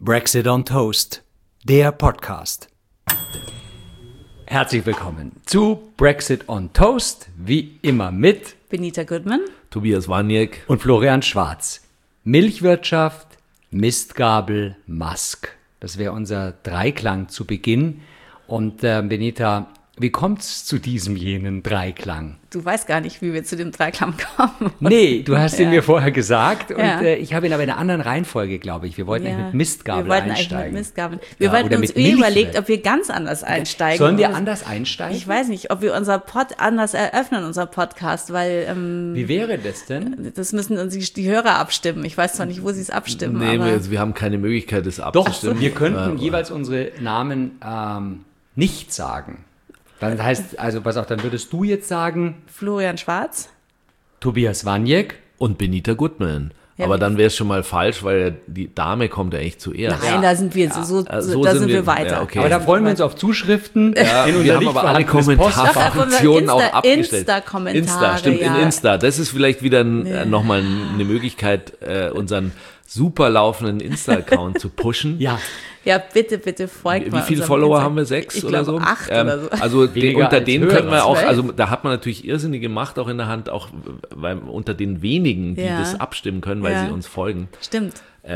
Brexit on Toast, der Podcast. Herzlich willkommen zu Brexit on Toast, wie immer mit Benita Goodman, Tobias Waniek und Florian Schwarz. Milchwirtschaft, Mistgabel, Musk. Das wäre unser Dreiklang zu Beginn. Und Benita, wie kommt's zu diesem jenen Dreiklang? du weißt gar nicht, wie wir zu dem Dreiklang kommen. Nee, du hast ihn mir vorher gesagt und Ja. Ich habe ihn aber in einer anderen Reihenfolge, glaube ich. Wir wollten eigentlich mit Mistgabel wir wollten einsteigen. Eigentlich mit Mistgabeln. Wir Ja, wollten oder uns mit Milch überlegt, vielleicht. ob wir ganz anders einsteigen. Sollen wir Oder- anders einsteigen? Ich weiß nicht, ob wir unser Pod anders eröffnen, unser Podcast, weil Wie wäre das denn? das müssen uns die Hörer abstimmen. Ich weiß zwar nicht, wo sie es abstimmen, Nee, aber wir haben keine Möglichkeit, das Doch, abzustimmen. wir könnten jeweils unsere Namen nicht sagen. Dann heißt, also pass auf, dann würdest du jetzt sagen, Florian Schwarz. Tobias Waniek. Und Benita Goodman. Ja, Aber wie- dann wäre es schon mal falsch, weil die Dame kommt ja echt zuerst. Nein, da sind wir da sind wir weiter. ja, okay. Aber da freuen wir uns auf Zuschriften Ja, in wir unser haben aber alle nicht vorhandenes Postfach. Kommentarfunktionen Doch, auch Insta- abgestellt. Insta-Kommentare, Insta, stimmt, ja. in Insta. Das ist vielleicht wieder nochmal eine Möglichkeit, unseren super laufenden Insta-Account zu pushen. Ja, Ja, bitte folgt Wie mal viele unserem Follower Insta- haben wir? 6 ich oder glaube, so? 8 oder so. Also Weniger unter als denen Hörer. können wir auch, 12. also da hat man natürlich irrsinnige Macht auch in der Hand, auch weil unter den wenigen, die Ja. das abstimmen können, weil Ja. sie uns folgen. Stimmt.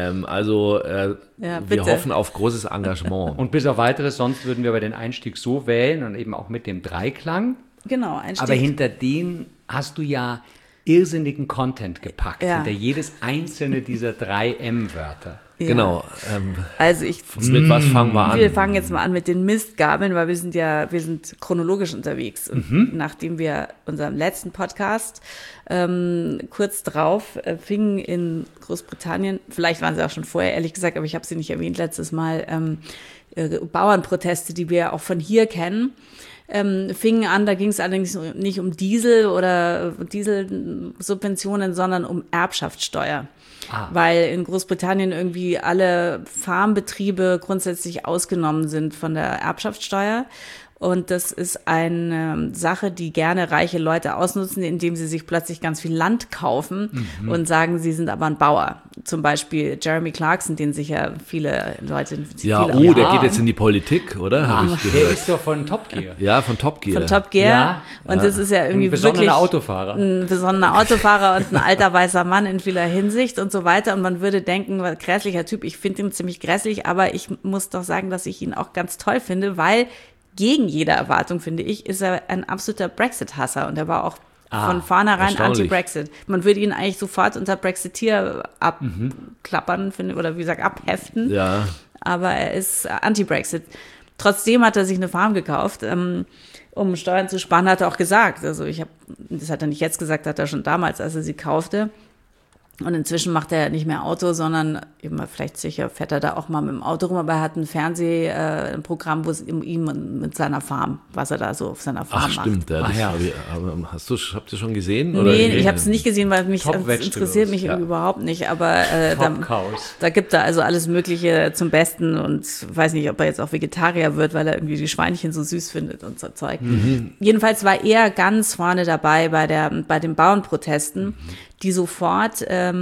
Wir bitte. hoffen auf großes Engagement. und bis auf weiteres, sonst würden wir aber den Einstieg so wählen und eben auch mit dem Dreiklang. Genau, Einstieg. Aber hinter den hast du ja irrsinnigen Content gepackt, Ja. hinter jedes einzelne dieser 3 M-Wörter. Ja. Genau. Also Mit was fangen wir an? wir fangen jetzt mal an mit den Mistgabeln, weil wir sind chronologisch unterwegs. Und nachdem wir unseren letzten Podcast kurz drauf fingen in Großbritannien, vielleicht waren sie auch schon vorher, ehrlich gesagt, aber ich habe sie nicht erwähnt letztes Mal, Bauernproteste, die wir auch von hier kennen, fingen an, da ging es allerdings nicht um Diesel oder Dieselsubventionen, sondern um Erbschaftssteuer. Weil in Großbritannien irgendwie alle Farmbetriebe grundsätzlich ausgenommen sind von der Erbschaftssteuer. Und das ist eine Sache, die gerne reiche Leute ausnutzen, indem sie sich plötzlich ganz viel Land kaufen und sagen, sie sind aber ein Bauer. Zum Beispiel Jeremy Clarkson, den sicher viele Leute... Ja, viele der geht jetzt in die Politik, oder? Habe ich Der gehört. ist doch von Top Gear. Ja, von Top Gear. von Top Gear. Ja. Und das ist ja irgendwie Ein besonderer wirklich Autofahrer. ein besonderer Autofahrer und ein alter weißer Mann in vieler Hinsicht und so weiter. Und man würde denken, was grässlicher Typ. Ich finde ihn ziemlich grässlich, aber ich muss doch sagen, dass ich ihn auch ganz toll finde, weil gegen jede Erwartung, finde ich, ist er ein absoluter Brexit-Hasser. Und er war auch von vornherein erstaunlich. anti-Brexit. Man würde ihn eigentlich sofort unter Brexiteer abklappern, oder wie gesagt, abheften. Ja, Aber er ist anti-Brexit. Trotzdem hat er sich eine Farm gekauft, um Steuern zu sparen, hat er auch gesagt. Also das hat er nicht jetzt gesagt, hat er schon damals, als er sie kaufte. Und inzwischen macht er nicht mehr Auto, sondern eben vielleicht sicher fährt er da auch mal mit dem Auto rum, aber er hat ein Fernsehprogramm, wo es ihm mit seiner Farm, was er da so auf seiner Farm ach macht. stimmt. Ja, das ja. habt ihr schon gesehen? Nee, ich habe es nicht gesehen, weil mich Top das Vegetables, interessiert mich ja. überhaupt nicht. Aber Top Cows. da gibt er also alles Mögliche zum Besten und weiß nicht, ob er jetzt auch Vegetarier wird, weil er irgendwie die Schweinchen so süß findet und so Zeug. Jedenfalls war er ganz vorne dabei bei den Bauernprotesten, die sofort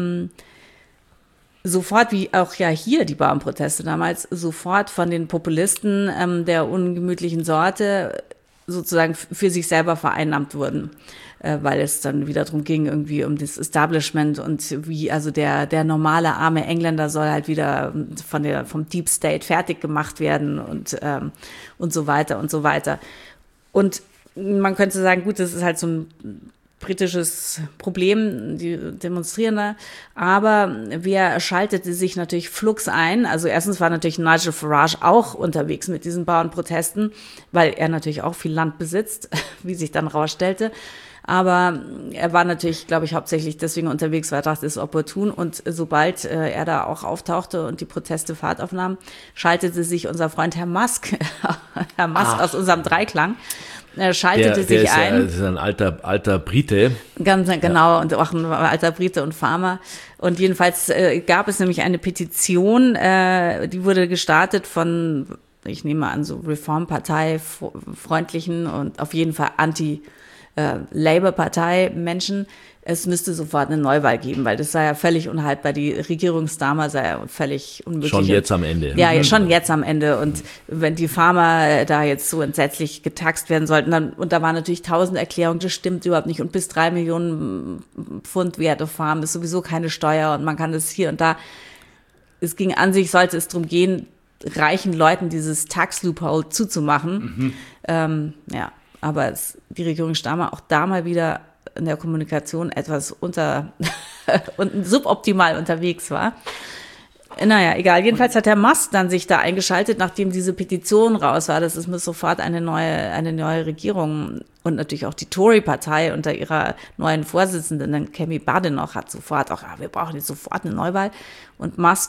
wie auch ja hier die Bauernproteste damals, sofort von den Populisten der ungemütliche Sorte sozusagen für sich selber vereinnahmt wurden, weil es dann wieder darum ging, irgendwie um das Establishment und wie, also der normale arme Engländer soll halt wieder vom Deep State fertig gemacht werden und so weiter und so weiter. Und man könnte sagen, gut, das ist halt so ein britisches Problem, die demonstrieren da, aber wer schaltete sich natürlich flugs ein? Also erstens war natürlich Nigel Farage auch unterwegs mit diesen Bauernprotesten, weil er natürlich auch viel Land besitzt, wie sich dann rausstellte. Aber er war natürlich, glaube ich, hauptsächlich deswegen unterwegs, weil er dachte, es ist opportun. Und sobald er da auch auftauchte und die Proteste Fahrt aufnahmen, schaltete sich unser Freund Herr Musk, aus unserem Dreiklang, schaltete sich ein. Das ist ein alter Brite. Ganz genau, und auch ein alter Brite und Farmer. Und jedenfalls gab es nämlich eine Petition, die wurde gestartet von, ich nehme an, so Reformpartei freundlichen und auf jeden Fall Anti-Labour-Partei Menschen, es müsste sofort eine Neuwahl geben, weil das sei ja völlig unhaltbar. Die Regierungsdame sei ja völlig unmöglich. Schon jetzt am Ende. Ja, schon jetzt am Ende. Und wenn die Farmer da jetzt so entsetzlich getaxt werden sollten, dann, und da waren natürlich 1000 Erklärungen, das stimmt überhaupt nicht. Und bis 3 Millionen Pfund Wert auf Farm ist sowieso keine Steuer und man kann das hier und da. Es ging an sich, sollte es darum gehen, reichen Leuten dieses Tax-Loophole zuzumachen. Ja, aber die Regierung Starmer auch da mal wieder in der Kommunikation etwas und suboptimal unterwegs war. Naja, egal. Jedenfalls hat Herr Musk dann sich da eingeschaltet, nachdem diese Petition raus war, dass es muss sofort eine neue Regierung und natürlich auch die Tory-Partei unter ihrer neuen Vorsitzenden, dann Kemi Badenoch, hat sofort auch, wir brauchen jetzt sofort eine Neuwahl. Und Musk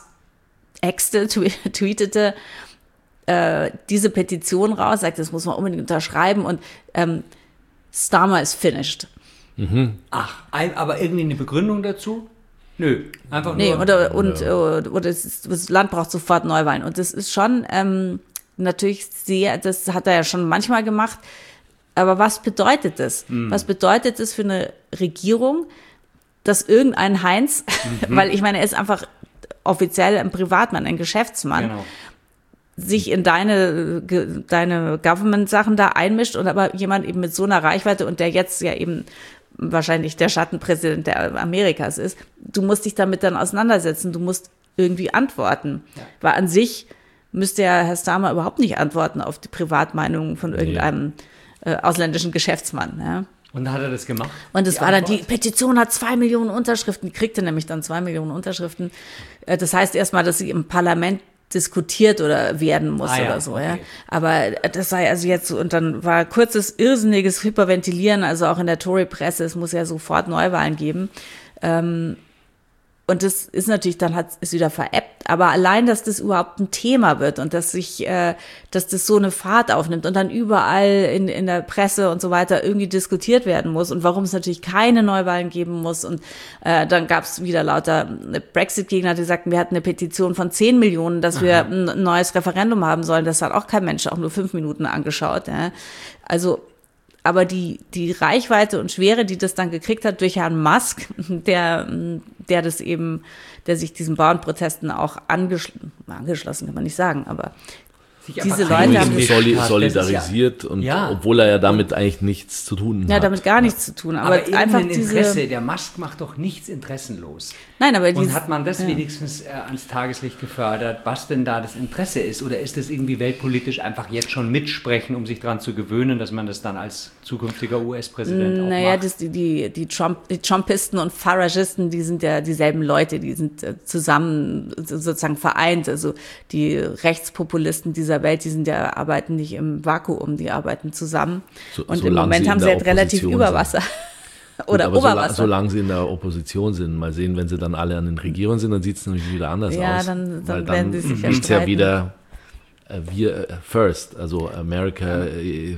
tweetete diese Petition raus, sagte, das muss man unbedingt unterschreiben und Starmer is finished. Ach, aber irgendwie eine Begründung dazu? Nö, einfach Nee, nur. oder das Land braucht sofort Neuwahlen. Und das ist schon natürlich sehr, das hat er ja schon manchmal gemacht. Aber was bedeutet das? Was bedeutet das für eine Regierung, dass irgendein Heinz, weil ich meine, er ist einfach offiziell ein Privatmann, ein Geschäftsmann, Genau. sich in deine Government-Sachen da einmischt und aber jemand eben mit so einer Reichweite und der jetzt ja eben wahrscheinlich der Schattenpräsident der Amerikas ist, du musst dich damit dann auseinandersetzen, du musst irgendwie antworten. Ja. Weil an sich müsste ja Herr Starmer überhaupt nicht antworten auf die Privatmeinung von irgendeinem ausländischen Geschäftsmann. Ja. Und hat er das gemacht? Und es war dann, die Petition hat 2 Millionen Unterschriften, kriegte nämlich dann 2 Millionen Unterschriften. Das heißt erstmal, dass sie im Parlament diskutiert oder werden muss oder so, okay. Ja. Aber das sei also jetzt so, und dann war kurzes, irrsinniges Hyperventilieren, also auch in der Tory-Presse, es muss ja sofort Neuwahlen geben. Und das ist natürlich, dann ist wieder veräppt. Aber allein, dass das überhaupt ein Thema wird und dass das so eine Fahrt aufnimmt und dann überall in der Presse und so weiter irgendwie diskutiert werden muss und warum es natürlich keine Neuwahlen geben muss. Und dann gab es wieder lauter Brexit-Gegner, die sagten, wir hatten eine Petition von 10 Millionen, dass wir ein neues Referendum haben sollen. Das hat auch kein Mensch auch nur 5 Minuten angeschaut. Ja. Also, aber die Reichweite und Schwere, die das dann gekriegt hat durch Herrn Musk, der sich diesen Bauernprotesten auch angeschlossen kann man nicht sagen, aber diese Leute haben solidarisiert und obwohl er ja damit eigentlich nichts zu tun hat. Ja, damit gar nichts zu tun. Aber einfach ein Interesse, der Musk macht doch nichts interessenlos. Nein, aber und hat man das wenigstens ans Tageslicht gefördert, was denn da das Interesse ist? Oder ist das irgendwie weltpolitisch einfach jetzt schon mitsprechen, um sich daran zu gewöhnen, dass man das dann als zukünftiger US-Präsident auch macht? Die Trumpisten und Faragisten, die sind ja dieselben Leute, die sind zusammen sozusagen vereint. Also die Rechtspopulisten dieser Welt, arbeiten nicht im Vakuum, die arbeiten zusammen. Und im Moment haben sie halt relativ Überwasser. Oder Oberwasser. Solange sie in der Opposition sind, mal sehen, wenn sie dann alle an den Regierungen sind, dann sieht es nämlich wieder anders aus. Ja, dann werden die sich ja wieder wir first, also America,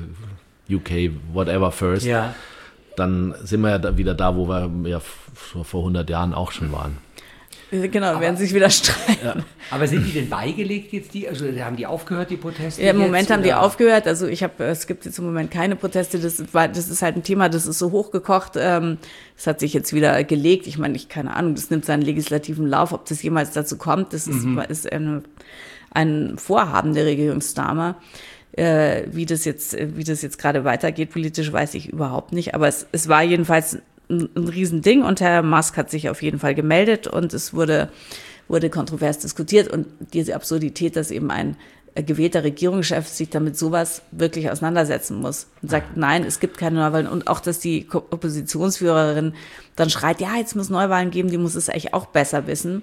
UK, whatever first. Ja. Dann sind wir ja wieder da, wo wir ja vor 100 Jahren auch schon waren. Genau, werden sich wieder streiten. Ja. Aber sind die denn beigelegt jetzt, also haben die aufgehört, die Proteste? Ja, im Moment haben die aufgehört. Also es gibt jetzt im Moment keine Proteste. Das ist halt ein Thema, das ist so hochgekocht. Es hat sich jetzt wieder gelegt. Ich meine, keine Ahnung, das nimmt seinen legislativen Lauf. Ob das jemals dazu kommt, das ist ein Vorhaben der Regierungsdame. Wie das jetzt gerade weitergeht politisch, weiß ich überhaupt nicht. Aber es war jedenfalls ein Riesending und Herr Musk hat sich auf jeden Fall gemeldet und es wurde kontrovers diskutiert und diese Absurdität, dass eben ein gewählter Regierungschef sich damit sowas wirklich auseinandersetzen muss und sagt, nein, es gibt keine Neuwahlen und auch, dass die Oppositionsführerin dann schreit, ja, jetzt muss Neuwahlen geben, die muss es eigentlich auch besser wissen.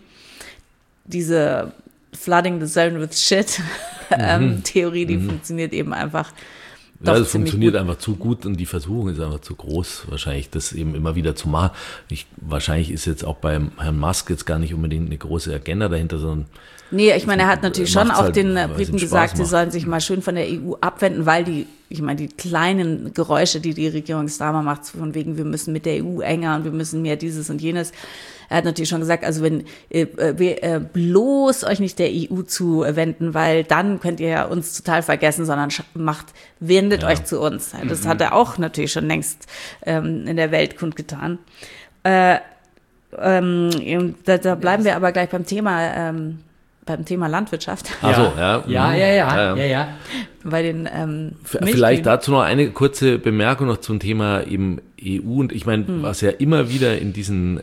Diese Flooding the zone with shit Theorie, die funktioniert eben einfach. Ja, das funktioniert einfach zu gut und die Versuchung ist einfach zu groß, wahrscheinlich das eben immer wieder zu machen. Wahrscheinlich ist jetzt auch beim Herrn Musk jetzt gar nicht unbedingt eine große Agenda dahinter, sondern nee, ich meine, er hat natürlich schon auch den Briten gesagt, sie sollen sich mal schön von der EU abwenden, weil die kleinen Geräusche, die Regierungsdame macht, von wegen, wir müssen mit der EU enger und wir müssen mehr dieses und jenes. Er hat natürlich schon gesagt, also wenn bloß euch nicht der EU zuwenden, weil dann könnt ihr ja uns total vergessen, sondern wendet euch zu uns. Das hat er auch natürlich schon längst in der Welt kundgetan. Da bleiben wir aber gleich beim Thema Landwirtschaft. Ach so, Ja. Bei den Vielleicht dazu noch eine kurze Bemerkung noch zum Thema eben EU. Und ich meine, was ja immer wieder in diesen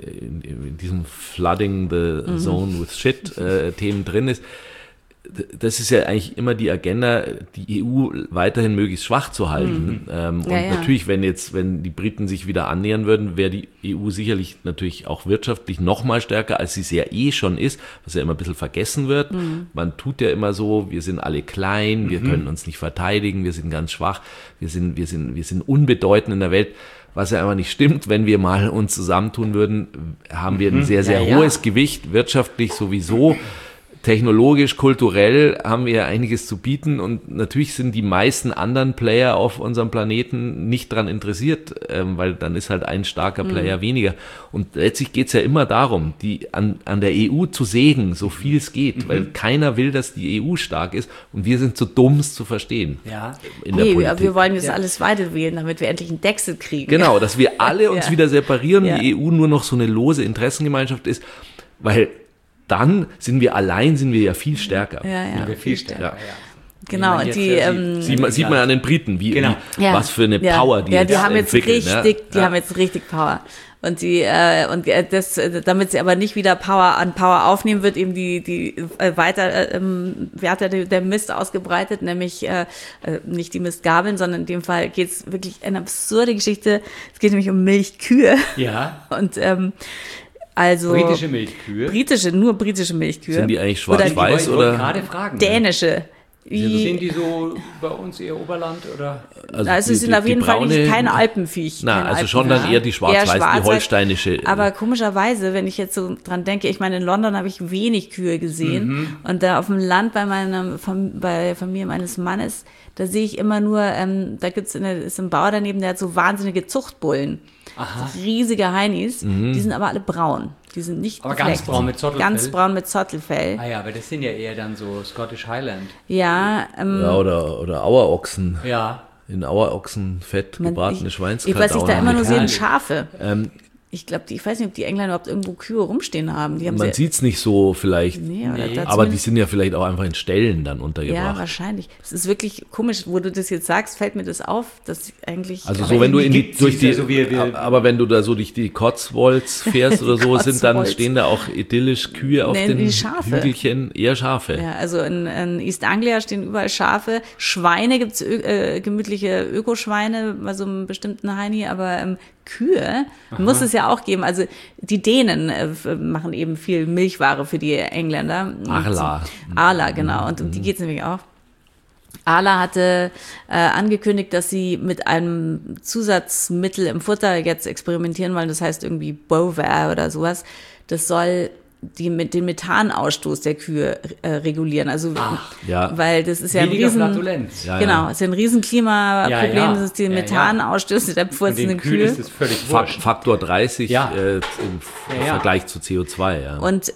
Flooding the Zone with Shit Themen drin ist, das ist ja eigentlich immer die Agenda, die EU weiterhin möglichst schwach zu halten. Natürlich, wenn die Briten sich wieder annähern würden, wäre die EU sicherlich natürlich auch wirtschaftlich noch mal stärker, als sie es ja schon ist, was ja immer ein bisschen vergessen wird. Man tut ja immer so, wir sind alle klein, wir können uns nicht verteidigen, wir sind ganz schwach, wir sind unbedeutend in der Welt. Was ja einfach nicht stimmt, wenn wir mal uns zusammentun würden, haben wir ein sehr, sehr hohes Gewicht, wirtschaftlich sowieso. Technologisch, kulturell haben wir ja einiges zu bieten und natürlich sind die meisten anderen Player auf unserem Planeten nicht dran interessiert, weil dann ist halt ein starker Player weniger. Und letztlich geht's ja immer darum, an der EU zu sägen, so viel es geht, weil keiner will, dass die EU stark ist und wir sind zu dumm, es zu verstehen. Ja. Wir wollen jetzt alles weiter wählen, damit wir endlich einen Dexit kriegen. Genau, dass wir alle uns wieder separieren und die EU nur noch so eine lose Interessengemeinschaft ist, weil dann sind wir ja viel stärker. Ja. Wir viel stärker, ja. Genau, sieht man an den Briten, was für eine Power die haben jetzt entwickeln. haben jetzt richtig Power. Und damit sie aber nicht wieder Power aufnehmen, wird eben die weiter der Mist ausgebreitet, nämlich nicht die Mistgabeln, sondern in dem Fall geht es wirklich eine absurde Geschichte. Es geht nämlich um Milchkühe. Ja. Und also britische Milchkühe. Nur britische Milchkühe. Sind die eigentlich schwarz-weiß oder? Gerade fragen. Dänische. Sind die so bei uns eher Oberland oder? Also es sind auf jeden Fall nicht keine Alpenviech. Schon dann eher die schwarz-weiß, die holsteinische. Aber komischerweise, wenn ich jetzt so dran denke, ich meine, in London habe ich wenig Kühe gesehen und da auf dem Land bei Familie meines Mannes, da sehe ich immer nur, da ist ein Bauer daneben, der hat so wahnsinnige Zuchtbullen. Aha. So riesige Heinis, die sind aber alle braun. Die sind nicht aber gefleckt. ganz braun mit Zottelfell? Ganz braun mit Zottelfell. Ah ja, aber das sind ja eher dann so Scottish Highland. Ja. Oder Auerochsen. Ja. In Auerochsenfett gebratene Schweinskalb. Was ich da immer nur sehe, sind Schafe. Ich glaube, ich weiß nicht, ob die Engländer überhaupt irgendwo Kühe rumstehen haben. Man sieht es nicht so vielleicht, aber die sind ja vielleicht auch einfach in Ställen dann untergebracht. Ja, wahrscheinlich. Es ist wirklich komisch, wo du das jetzt sagst, fällt mir das auf, dass eigentlich... Also so, wenn du aber wenn du da so durch die Cotswolds fährst oder so, stehen da auch idyllisch Kühe auf den Hügelchen, eher Schafe. Ja, also in East Anglia stehen überall Schafe. Schweine gibt es gemütliche Ökoschweine bei so einem bestimmten Heini, aber Kühe muss es ja auch geben. Also die Dänen machen eben viel Milchware für die Engländer. Arla, genau. Und um die geht es nämlich auch. Arla hatte angekündigt, dass sie mit einem Zusatzmittel im Futter jetzt experimentieren wollen. Das heißt irgendwie Bovaer oder sowas. Das soll den Methanausstoß der Kühe regulieren. Also, weil das ist ja weniger Flatulenz. Genau, es ist ja ein riesen Klimaproblem, das ist die Methanausstöße der pfurzenden Kühe. Ist das völlig wurscht. Faktor 30 im Vergleich zu CO2, ja. Und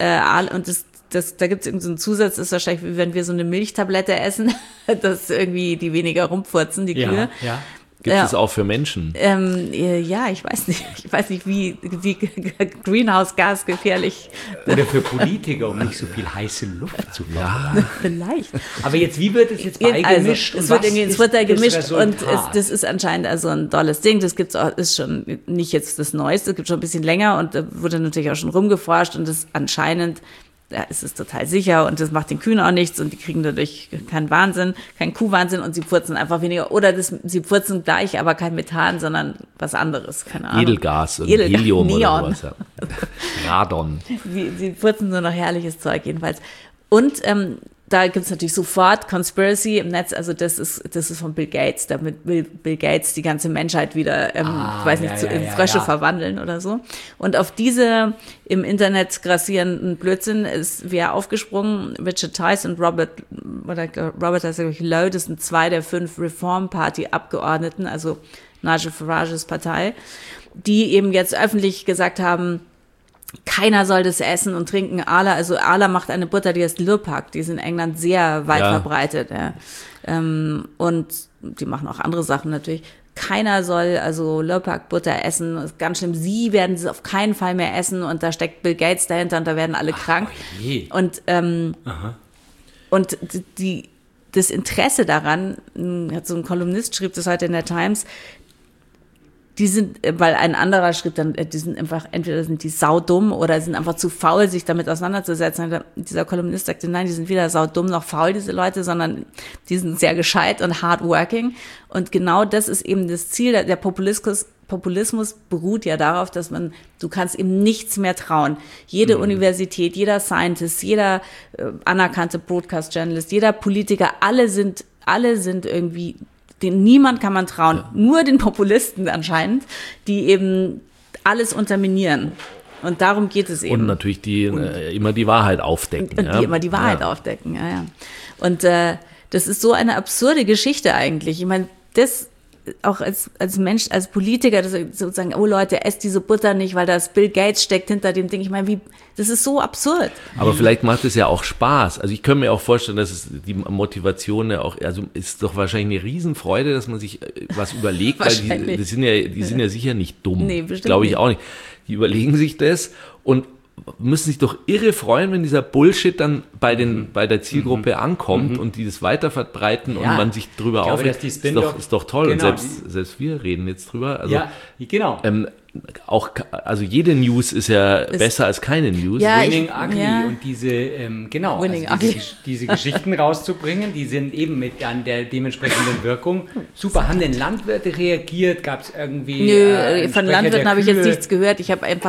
da gibt es irgendeinen Zusatz, ist wahrscheinlich, wie wenn wir so eine Milchtablette essen, dass irgendwie die weniger rumfurzen, die Kühe. Ja. Gibt es auch für Menschen? Ja, ich weiß nicht. Ich weiß nicht, wie Greenhouse-Gas gefährlich. Oder für Politiker, um nicht so viel heiße Luft zu bekommen. Ja, vielleicht. Aber wie wird es jetzt beigemischt? Also, es wird irgendwie ins Futter gemischt und das ist anscheinend also ein tolles Ding. Das gibt's auch, ist schon nicht jetzt das Neueste, das gibt schon ein bisschen länger und da wurde natürlich auch schon rumgeforscht und das anscheinend, ja, es ist total sicher und das macht den Kühen auch nichts und die kriegen dadurch keinen Kuhwahnsinn und sie furzen einfach weniger. Oder sie furzen gleich, aber kein Methan, sondern was anderes, keine Ahnung. Edelgas und Helium Neon. oder sowas. Ja. Radon. Sie furzen nur noch herrliches Zeug jedenfalls. Und da gibt es natürlich sofort Conspiracy im Netz, also das ist von Bill Gates, damit will Bill Gates die ganze Menschheit wieder, in Frösche verwandeln oder so. Und auf diese im Internet grassierenden Blödsinn ist wer aufgesprungen, Richard Tice und Robert Lowe, das sind 2 der 5 Reform Party Abgeordneten, also Nigel Farages Partei, die eben jetzt öffentlich gesagt haben, keiner soll das essen und trinken. Arla macht eine Butter, die heißt Lurpak, die ist in England sehr weit verbreitet. Ja. Und die machen auch andere Sachen natürlich. keiner soll also Lurpak-Butter essen, das ist ganz schlimm, sie werden es auf keinen Fall mehr essen und da steckt Bill Gates dahinter und da werden alle krank. Und das Interesse daran, hat so ein Kolumnist schrieb das heute in der Times, die sind, weil ein anderer schrieb dann, die sind einfach, entweder sind die saudumm oder sind einfach zu faul, sich damit auseinanderzusetzen. Und dieser Kolumnist sagte, nein, die sind weder saudumm noch faul, diese Leute, sondern die sind sehr gescheit und hardworking. Und genau das ist eben das Ziel. Der Populismus beruht ja darauf, dass du kannst ihm nichts mehr trauen. Jede Universität, jeder Scientist, jeder anerkannte Broadcast-Journalist, jeder Politiker, alle sind irgendwie, niemand kann man trauen, nur den Populisten anscheinend, die eben alles unterminieren. Und darum geht es eben. Und natürlich immer die Wahrheit aufdecken. Und die immer die Wahrheit aufdecken, ja. Und das ist so eine absurde Geschichte eigentlich. Ich meine, das auch als Mensch, als Politiker, das sozusagen, oh Leute, esst diese Butter nicht, weil das Bill Gates steckt hinter dem Ding. Ich meine, das ist so absurd. Aber vielleicht macht es ja auch Spaß. Also ich könnte mir auch vorstellen, dass es die Motivation ja auch, also ist doch wahrscheinlich eine Riesenfreude, dass man sich was überlegt, weil die sind ja sicher nicht dumm. Nee, bestimmt glaube ich auch nicht. Die überlegen sich das und müssen sich doch irre freuen, wenn dieser Bullshit dann bei der Zielgruppe ankommt und die das weiter verbreiten und man sich drüber aufregt. Ist doch toll. Genau. Und selbst wir reden jetzt drüber. Also, ja, genau. Also jede News ist besser als keine News. Ja, Winning Ugly und diese Geschichten rauszubringen, die sind eben an der dementsprechenden Wirkung. Super, haben denn Landwirte reagiert? Gab es irgendwie Nö, von Landwirten habe ich jetzt nichts gehört. Ich hatte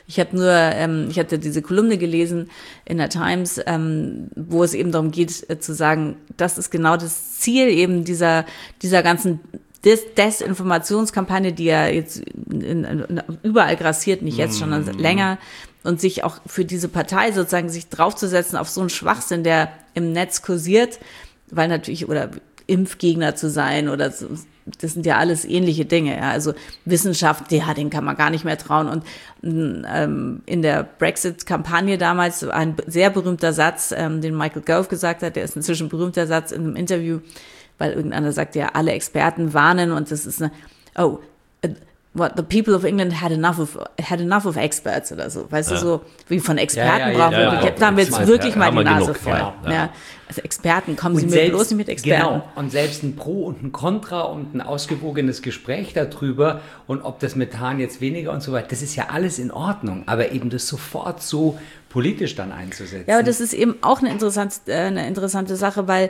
diese Kolumne gelesen in der Times, wo es eben darum geht, zu sagen, das ist genau das Ziel eben dieser ganzen Desinformationskampagne, die ja jetzt überall grassiert, nicht jetzt schon länger, und sich auch für diese Partei sozusagen sich draufzusetzen auf so einen Schwachsinn, der im Netz kursiert, weil natürlich, oder Impfgegner zu sein oder so, das sind ja alles ähnliche Dinge. Ja. Also Wissenschaft, den kann man gar nicht mehr trauen. Und in der Brexit-Kampagne damals ein sehr berühmter Satz, den Michael Gove gesagt hat, der ist inzwischen ein berühmter Satz in einem Interview, weil irgendeiner sagt ja, alle Experten warnen und das ist what the people of England had enough of experts oder so. Weißt du, so wie von Experten brauchen wir. Da haben wir jetzt wirklich mal die Nase voll. Ja. Also Experten, kommen Sie mir bloß nicht mit Experten. Genau, und selbst ein Pro und ein Contra und ein ausgewogenes Gespräch darüber und ob das Methan jetzt weniger und so weiter, das ist ja alles in Ordnung, aber eben das sofort so politisch dann einzusetzen. Ja, aber das ist eben auch eine interessante Sache, weil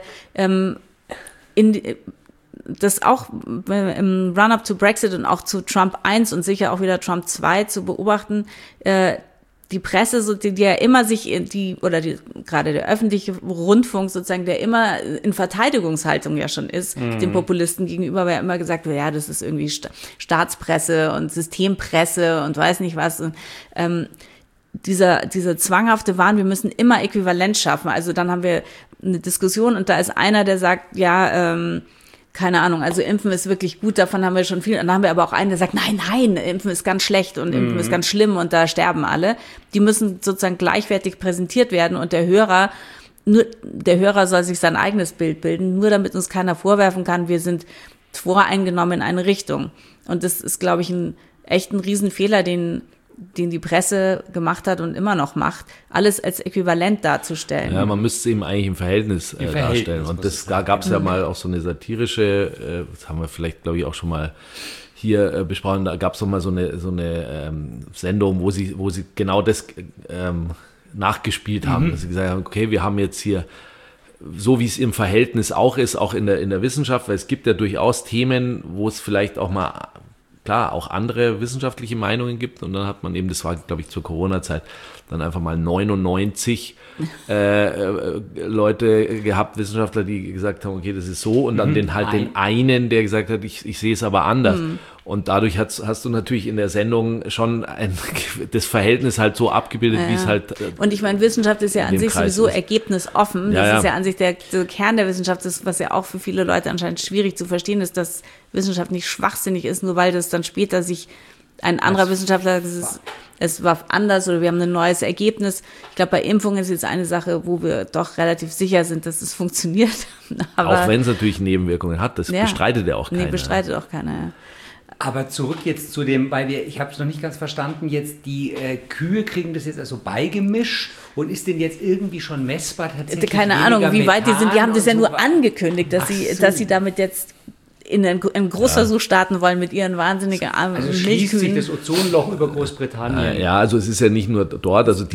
das auch im Run-up to Brexit und auch zu Trump 1 und sicher auch wieder Trump 2 zu beobachten, die Presse, so die ja immer gerade der öffentliche Rundfunk sozusagen, der immer in Verteidigungshaltung ja schon ist, den Populisten gegenüber, weil ja immer gesagt wird, ja, das ist irgendwie Staatspresse und Systempresse und weiß nicht was. Und, dieser zwanghafte Wahn, wir müssen immer Äquivalenz schaffen. Also dann haben wir eine Diskussion und da ist einer, der sagt, keine Ahnung, also Impfen ist wirklich gut, davon haben wir schon viel. Und dann haben wir aber auch einen, der sagt, nein, Impfen ist ganz schlecht und Impfen ist ganz schlimm und da sterben alle. Die müssen sozusagen gleichwertig präsentiert werden und der Hörer soll sich sein eigenes Bild bilden, nur damit uns keiner vorwerfen kann, wir sind voreingenommen in eine Richtung. Und das ist, glaube ich, echt ein Riesenfehler, den die Presse gemacht hat und immer noch macht, alles als äquivalent darzustellen. Ja, man müsste es eben eigentlich im Verhältnis darstellen. Und da gab es ja mal auch so eine satirische, das haben wir vielleicht, glaube ich, auch schon mal hier besprochen, da gab es doch mal so eine Sendung, wo sie genau das nachgespielt haben, dass sie gesagt haben, okay, wir haben jetzt hier, so wie es im Verhältnis auch ist, auch in der Wissenschaft, weil es gibt ja durchaus Themen, wo es vielleicht auch mal klar, auch andere wissenschaftliche Meinungen gibt und dann hat man eben, das war, glaube ich, zur Corona-Zeit, dann einfach mal 99 Leute gehabt, Wissenschaftler, die gesagt haben, okay, das ist so und dann den einen, der gesagt hat, ich sehe es aber anders. Und dadurch hast du natürlich in der Sendung schon das Verhältnis halt so abgebildet, wie es halt und ich meine, Wissenschaft ist ja an sich sowieso ergebnisoffen. Das ist ja an sich der Kern der Wissenschaft, was ja auch für viele Leute anscheinend schwierig zu verstehen ist, dass Wissenschaft nicht schwachsinnig ist, nur weil das dann später sich ein anderer Wissenschaftler sagt, es war anders oder wir haben ein neues Ergebnis. Ich glaube, bei Impfungen ist jetzt eine Sache, wo wir doch relativ sicher sind, dass es funktioniert. Aber auch wenn es natürlich Nebenwirkungen hat, das bestreitet ja auch keiner. Nee, bestreitet auch keiner, ja. Aber zurück jetzt zu dem, weil ich habe es noch nicht ganz verstanden, jetzt die Kühe kriegen das jetzt also beigemischt und ist denn jetzt irgendwie schon messbar tatsächlich? Keine Ahnung, wie weit die sind. Die haben das ja nur angekündigt, dass sie damit jetzt in einen Großversuch starten wollen mit ihren wahnsinnigen armen Milchkühen. Also schließt sich das Ozonloch über Großbritannien. Ja, also es ist ja nicht nur dort, also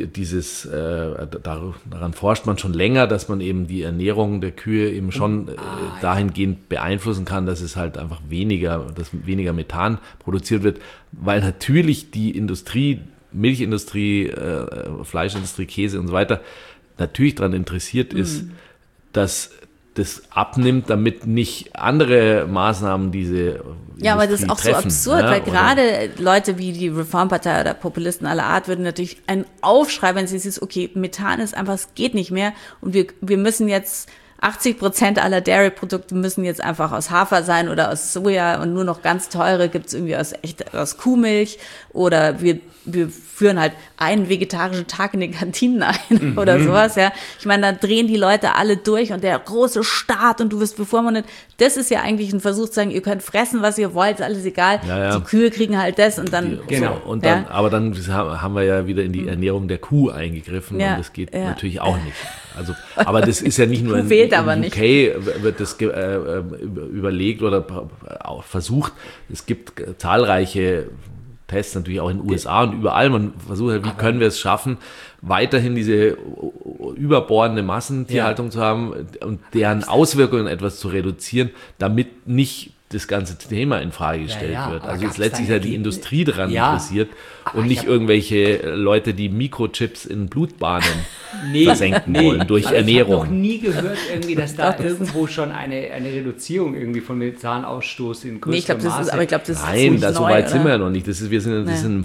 daran forscht man schon länger, dass man eben die Ernährung der Kühe eben schon dahingehend beeinflussen kann, dass es halt einfach weniger Methan produziert wird, weil natürlich die Industrie, Milchindustrie, Fleischindustrie, Käse und so weiter, natürlich daran interessiert ist, dass das abnimmt, damit nicht andere Maßnahmen diese Ja, aber das ist auch treffen, so absurd, weil gerade Leute wie die Reformpartei oder Populisten aller Art würden natürlich einen Aufschrei, wenn sie sehen, okay, Methan ist einfach, es geht nicht mehr und wir müssen jetzt 80% aller Dairy-Produkte müssen jetzt einfach aus Hafer sein oder aus Soja und nur noch ganz teure gibt es irgendwie aus Kuhmilch oder wir führen halt einen vegetarischen Tag in den Kantinen ein oder sowas, ja. Ich meine, da drehen die Leute alle durch und der große Staat und du wirst bevormundet. Das ist ja eigentlich ein Versuch zu sagen, ihr könnt fressen, was ihr wollt, ist alles egal. Ja. Die Kühe kriegen halt das und dann... Genau. So, und dann, aber dann haben wir ja wieder in die Ernährung der Kuh eingegriffen und das geht natürlich auch nicht. Also, aber das ist ja nicht nur in UK wird das überlegt oder auch versucht. Es gibt zahlreiche Tests natürlich auch in den USA und überall. Man versucht, wie können wir es schaffen, weiterhin diese überbordende Massentierhaltung zu haben und deren Auswirkungen etwas zu reduzieren, damit nicht das ganze Thema in Frage gestellt wird. Also jetzt letztlich ist ja die Industrie daran interessiert und nicht irgendwelche Leute, die Mikrochips in Blutbahnen versenken wollen durch Ernährung. Ich habe noch nie gehört, irgendwie, dass da irgendwo schon eine Reduzierung irgendwie von Methanausstoß in größerem Maße... Nein, so weit sind wir ja noch nicht. Das ist ein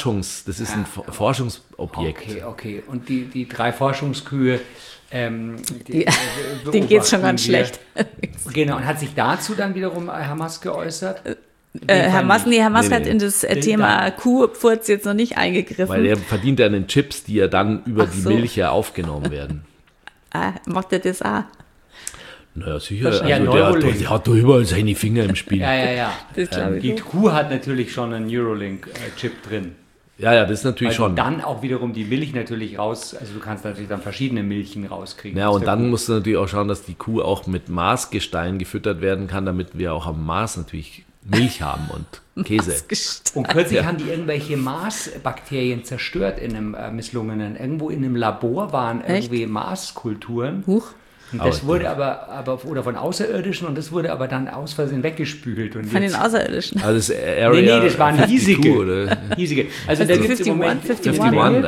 Forschungsobjekt. Okay. Und die 3 Forschungskühe... denen geht es schon ganz schlecht. Genau, und hat sich dazu dann wiederum Herr Musk geäußert? Herr Musk hat in das Thema Kuhpfurz jetzt noch nicht eingegriffen. Weil er verdient ja an den Chips, die ja dann über die Milch ja aufgenommen werden. Macht er das auch? Naja, sicher. Also der hat da überall seine Finger im Spiel. Ja. Die Kuh hat natürlich schon einen Neuralink-Chip drin. Ja, das ist natürlich schon. Und dann auch wiederum die Milch natürlich raus, also du kannst natürlich dann verschiedene Milchen rauskriegen. Ja, und dann musst du natürlich auch schauen, dass die Kuh auch mit Marsgestein gefüttert werden kann, damit wir auch am Mars natürlich Milch haben und Käse. Und kürzlich haben die irgendwelche Marsbakterien zerstört in einem misslungenen, irgendwo in einem Labor waren irgendwie Marskulturen. Huch. Und das wurde aber oder von Außerirdischen und das wurde aber dann aus Versehen weggespült. Und von den Außerirdischen? Also das Area das waren hiesige. Also da gibt es 51.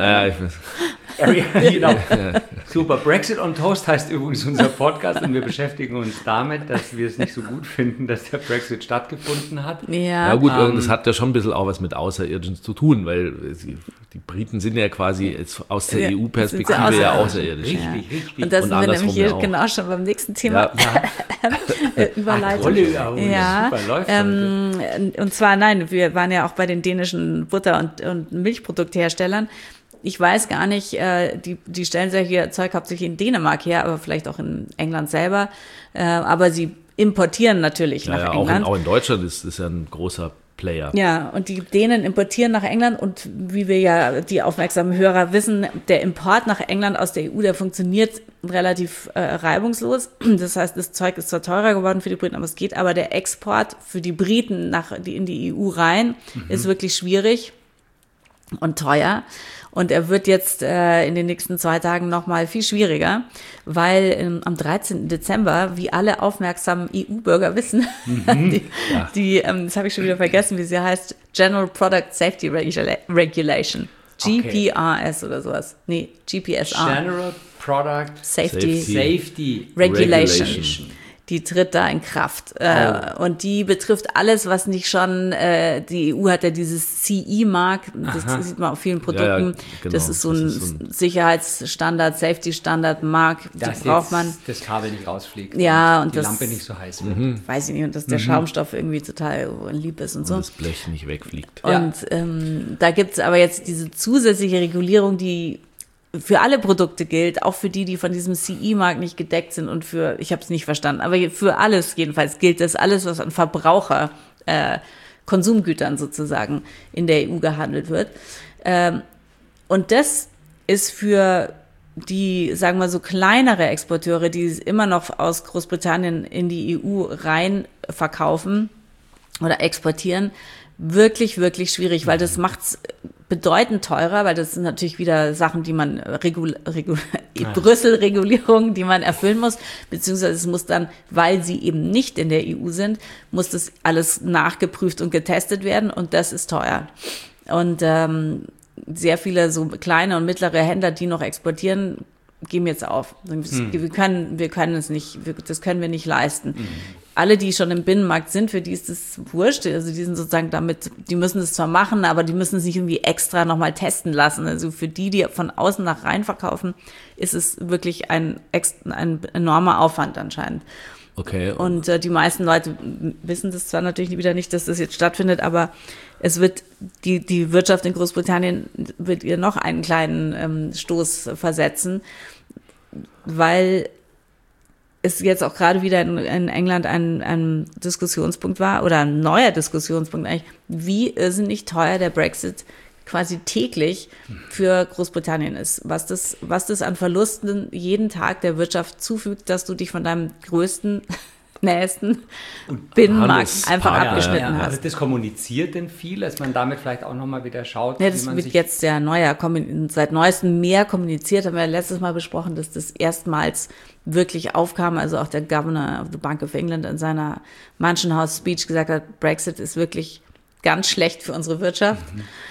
Area, genau. Super. Brexit on Toast heißt übrigens unser Podcast und wir beschäftigen uns damit, dass wir es nicht so gut finden, dass der Brexit stattgefunden hat. Ja gut, das hat ja schon ein bisschen auch was mit Außerirdischen zu tun, weil die Briten sind ja quasi jetzt aus der EU-Perspektive ja außerirdisch. Richtig. Und das sind wir nämlich hier genau schon beim nächsten Thema. Überleitung. Super, läuft und zwar, wir waren ja auch bei den dänischen Butter- und Milchproduktherstellern. Ich weiß gar nicht, die stellen solche Zeug hauptsächlich in Dänemark her, aber vielleicht auch in England selber. Aber sie importieren natürlich nach England. Auch in Deutschland ist ja ein großer Player. Ja, und die Dänen importieren nach England und wie wir ja die aufmerksamen Hörer wissen, der Import nach England aus der EU, der funktioniert relativ reibungslos. Das heißt, das Zeug ist zwar teurer geworden für die Briten, aber es geht. Aber der Export für die Briten in die EU rein ist wirklich schwierig und teuer. Und er wird jetzt in den nächsten 2 Tagen nochmal viel schwieriger, weil am 13. Dezember, wie alle aufmerksamen EU-Bürger wissen, das habe ich schon wieder vergessen, wie sie heißt, General Product Safety Regulation, GPRS oder sowas. Nee, GPSR. General Product Safety Regulation. die tritt da in Kraft. Und die betrifft alles, was nicht schon, die EU hat ja dieses CE-Mark, das sieht man auf vielen Produkten. Ja, genau. Das ist so ein Sicherheitsstandard, Safety-Standard, Mark, das braucht man. Das Kabel nicht rausfliegt und die Lampe nicht so heiß wird. Weiß ich nicht, und dass der Schaumstoff irgendwie total lieb ist und so. Und das Blech nicht wegfliegt. Und da gibt es aber jetzt diese zusätzliche Regulierung, die für alle Produkte gilt, auch für die von diesem CE-Markt nicht gedeckt sind und ich habe es nicht verstanden, aber für alles jedenfalls gilt das, alles, was an Verbraucher, Konsumgütern sozusagen in der EU gehandelt wird. Und das ist für die, sagen wir so, kleinere Exporteure, die immer noch aus Großbritannien in die EU rein verkaufen oder exportieren, wirklich, wirklich schwierig, weil das macht's bedeutend teurer, weil das sind natürlich wieder Sachen, die man Brüssel-Regulierungen, die man erfüllen muss, beziehungsweise es muss dann, weil sie eben nicht in der EU sind, muss das alles nachgeprüft und getestet werden und das ist teuer. Und sehr viele so kleine und mittlere Händler, die noch exportieren, geben jetzt auf. Wir können es nicht, das können wir nicht leisten. Alle, die schon im Binnenmarkt sind, für die ist das wurscht. Also die sind sozusagen damit, die müssen es zwar machen, aber die müssen es nicht irgendwie extra nochmal testen lassen. Also für die von außen nach rein verkaufen, ist es wirklich ein enormer Aufwand anscheinend. Okay. Und die meisten Leute wissen das zwar natürlich wieder nicht, dass das jetzt stattfindet, aber es wird die Wirtschaft in Großbritannien wird ihr noch einen kleinen Stoß versetzen, weil es jetzt auch gerade wieder in England ein Diskussionspunkt war, oder ein neuer Diskussionspunkt eigentlich, wie irrsinnig teuer der Brexit quasi täglich für Großbritannien ist. Was das an Verlusten jeden Tag der Wirtschaft zufügt, dass du dich von deinem größten, nächsten Binnenmarkt einfach abgeschnitten hast. Also das kommuniziert denn viel, dass man damit vielleicht auch nochmal wieder schaut? Ja, das wird jetzt ja seit Neuestem mehr kommuniziert, haben wir letztes Mal besprochen, dass das erstmals wirklich aufkam, also auch der Governor of the Bank of England in seiner Mansion House Speech gesagt hat, Brexit ist wirklich ganz schlecht für unsere Wirtschaft.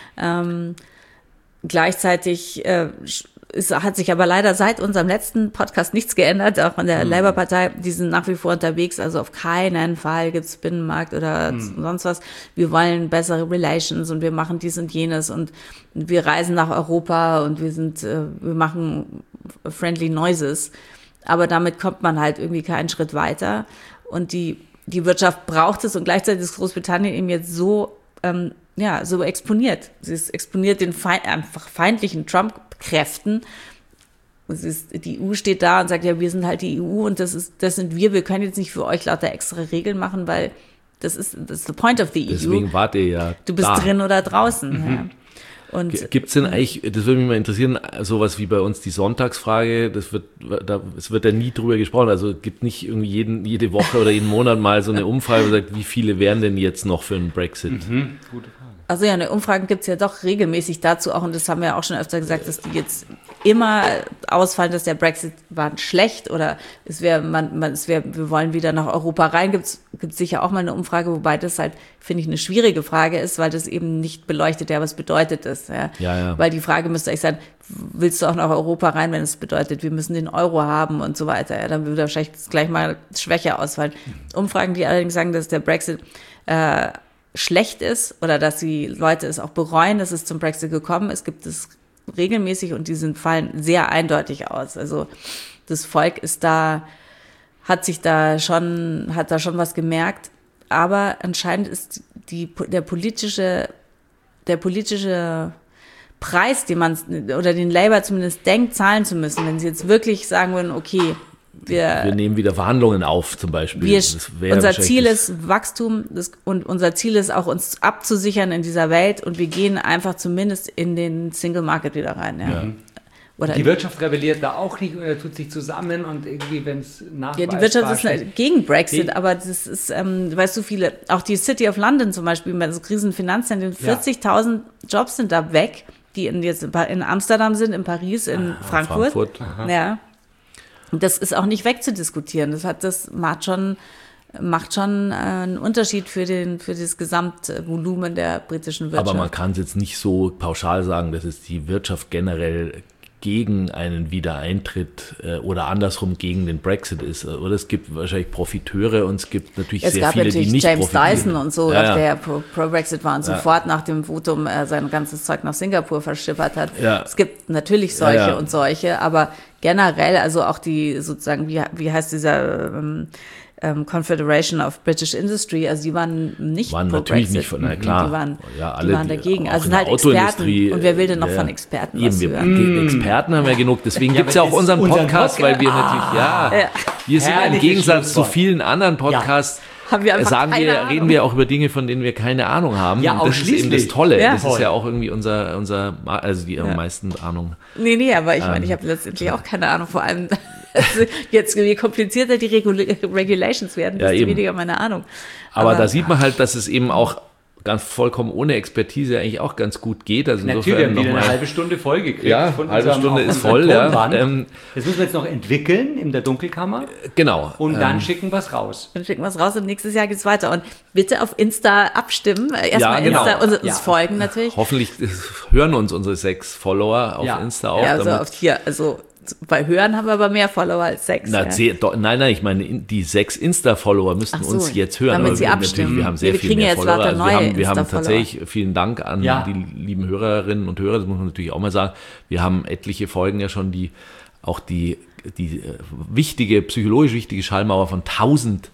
Gleichzeitig hat sich aber leider seit unserem letzten Podcast nichts geändert, auch in der Labour-Partei, die sind nach wie vor unterwegs, also auf keinen Fall gibt's Binnenmarkt oder sonst was. Wir wollen bessere Relations und wir machen dies und jenes und wir reisen nach Europa und wir machen friendly noises, aber damit kommt man halt irgendwie keinen Schritt weiter und die Wirtschaft braucht es und gleichzeitig ist Großbritannien eben jetzt so exponiert. Sie ist exponiert den einfach feindlichen Trump-Kräften. Die EU steht da und sagt, ja, wir sind halt die EU und das sind wir können jetzt nicht für euch lauter extra Regeln machen, weil das ist the point of the EU. Deswegen wart ihr ja du bist da. Drin oder draußen. Ja. Gibt es denn eigentlich, das würde mich mal interessieren, sowas wie bei uns die Sonntagsfrage, es wird ja nie drüber gesprochen, also gibt nicht irgendwie jede Woche oder jeden Monat mal so eine Umfrage, wo sagt, wie viele wären denn jetzt noch für einen Brexit? Gute Frage. Also ja, eine Umfragen gibt es ja doch regelmäßig dazu auch und das haben wir ja auch schon öfter gesagt, dass die jetzt immer ausfallen, dass der Brexit war schlecht oder wir wollen wieder nach Europa rein, gibt's sicher auch mal eine Umfrage, wobei das halt, finde ich, eine schwierige Frage ist, weil das eben nicht beleuchtet, was bedeutet das. Ja. Weil die Frage müsste eigentlich sein, willst du auch nach Europa rein, wenn es bedeutet, wir müssen den Euro haben und so weiter. Ja, dann würde wahrscheinlich gleich mal schwächer ausfallen. Umfragen, die allerdings sagen, dass der Brexit schlecht ist oder dass die Leute es auch bereuen, dass es zum Brexit gekommen ist, gibt es regelmäßig und fallen sehr eindeutig aus. Also das Volk hat da schon was gemerkt, aber anscheinend ist der politische Preis, den Labour zumindest denkt, zahlen zu müssen, wenn sie jetzt wirklich sagen würden, okay, wir nehmen wieder Verhandlungen auf, zum Beispiel. Unser Ziel ist Wachstum und unser Ziel ist auch, uns abzusichern in dieser Welt und wir gehen einfach zumindest in den Single Market wieder rein. Ja. Oder die Wirtschaft rebelliert da auch nicht oder tut sich zusammen und irgendwie, wenn es nachweisbar ist. Ja, die Wirtschaft ist gegen Brexit, aber das ist, weißt du, auch die City of London zum Beispiel, bei so Krisenfinanzzentren, 40.000 Jobs sind da weg, die jetzt in Amsterdam sind, in Paris, in Frankfurt. Ja. Und das ist auch nicht wegzudiskutieren. Das macht schon einen Unterschied für das Gesamtvolumen der britischen Wirtschaft. Aber man kann es jetzt nicht so pauschal sagen, dass es die Wirtschaft generell gegen einen Wiedereintritt oder andersrum gegen den Brexit ist. Oder es gibt wahrscheinlich Profiteure und es gibt natürlich sehr viele, die nicht James profitieren. Dyson und so, der ja pro-Brexit war und sofort nach dem Votum sein ganzes Zeug nach Singapur verschippert hat. Ja. Es gibt natürlich solche und solche, aber generell, also auch die sozusagen, wie heißt dieser Confederation of British Industry, also die waren nicht natürlich nicht von, na klar. Die waren dagegen. Also sind halt Experten. Und wer will denn noch von Experten was hören? Experten haben wir genug. Deswegen gibt es ja auch unseren Podcast, weil wir natürlich, wir sind im Gegensatz zu vielen anderen Podcasts, reden wir auch über Dinge, von denen wir keine Ahnung haben. Ja, und das ist eben das Tolle. Ja. Das ist ja auch irgendwie also die am meisten Ahnung. Nee, aber ich meine, ich habe letztendlich auch keine Ahnung, vor allem jetzt, je komplizierter die Regulations werden, desto weniger meine Ahnung. Aber da sieht man halt, dass es eben auch ganz vollkommen ohne Expertise eigentlich auch ganz gut geht. Also natürlich haben wir eine halbe Stunde voll gekriegt. Ja, eine halbe Stunde ist voll. Ja. Das müssen wir jetzt noch entwickeln in der Dunkelkammer. Genau. Und dann schicken wir es raus. Dann schicken wir es raus und nächstes Jahr geht es weiter. Und bitte auf Insta abstimmen. Erstmal Insta uns folgen natürlich. Hoffentlich hören uns unsere 6 Follower auf Insta auch. Ja, also bei Hören haben wir aber mehr Follower als 6. Nein, ich meine, die 6 Insta-Follower müssten uns jetzt hören. Damit sie abstimmen. Wir haben sehr viel mehr Follower. Also wir haben tatsächlich, vielen Dank an die lieben Hörerinnen und Hörer, das muss man natürlich auch mal sagen. Wir haben etliche Folgen ja schon, die auch die wichtige, psychologisch wichtige Schallmauer von 1000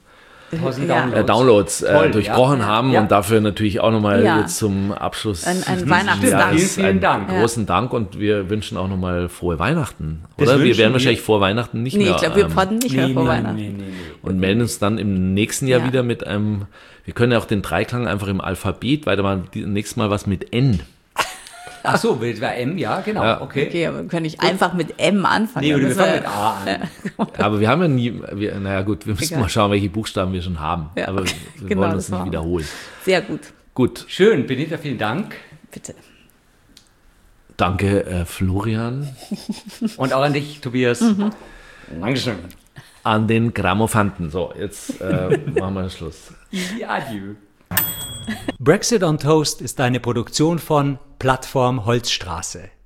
Downloads durchbrochen haben und dafür natürlich auch nochmal jetzt zum Abschluss ein Weihnachtsdank. Vielen Dank. Großen Dank und wir wünschen auch nochmal frohe Weihnachten. Oder? Wir werden wahrscheinlich vor Weihnachten nicht mehr. Nee, ich glaube, wir podden nicht mehr vor Weihnachten. Nee. Und melden uns dann im nächsten Jahr wieder mit einem, wir können ja auch den Dreiklang einfach im Alphabet weitermachen, nächstes Mal was mit N. Ach so, das war M, ja, genau. Ja. Okay, aber wir können nicht einfach mit M anfangen. Nee, wir fangen mit A an. Aber wir haben ja nie, wir müssen mal schauen, welche Buchstaben wir schon haben. Ja. Aber wir wollen uns nicht wiederholen. Sehr gut. Gut. Schön, Benita, vielen Dank. Bitte. Danke, Florian. Und auch an dich, Tobias. Dankeschön. An den Gramophanten. So, jetzt machen wir Schluss. Adieu. Brexit on Toast ist eine Produktion von Plattform Holzstraße.